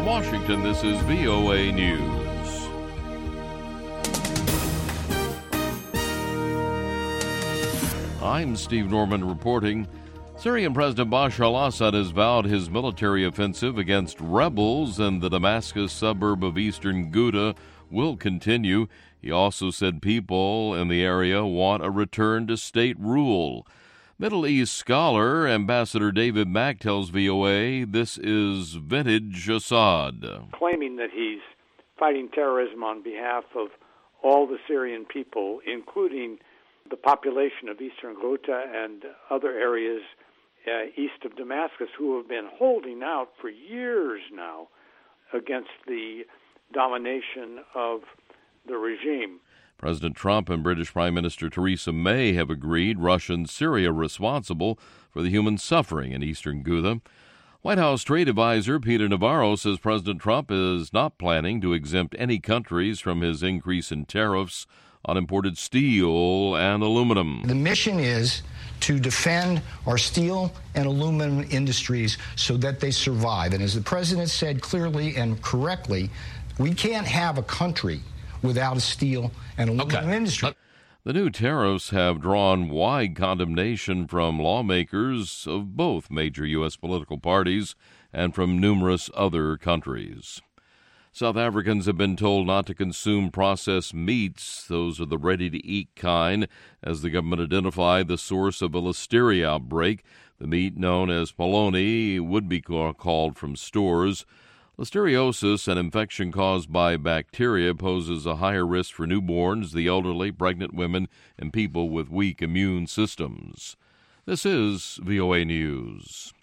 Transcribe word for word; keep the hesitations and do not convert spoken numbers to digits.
Washington, this is V O A News. I'm Steve Norman reporting. Syrian President Bashar al-Assad has vowed his military offensive against rebels in the Damascus suburb of eastern Ghouta will continue. He also said people in the area want a return to state rule. Middle East scholar Ambassador David Mack tells V O A this is vintage Assad. Claiming that he's fighting terrorism on behalf of all the Syrian people, including the population of eastern Ghouta and other areas uh, east of Damascus, who have been holding out for years now against the domination of the regime. President Trump and British Prime Minister Theresa May have agreed Russia and Syria are responsible for the human suffering in eastern Ghouta. White House Trade Advisor Peter Navarro says President Trump is not planning to exempt any countries from his increase in tariffs on imported steel and aluminum. The mission is to defend our steel and aluminum industries so that they survive. And as the president said clearly and correctly, we can't have a country without a steel and aluminum okay. industry. The new tariffs have drawn wide condemnation from lawmakers of both major U S political parties and from numerous other countries. South Africans have been told not to consume processed meats. Those are the ready-to-eat kind, as the government identified the source of a listeria outbreak. The meat, known as polony, would be called from stores. Listeriosis, an infection caused by bacteria, poses a higher risk for newborns, the elderly, pregnant women, and people with weak immune systems. This is V O A News.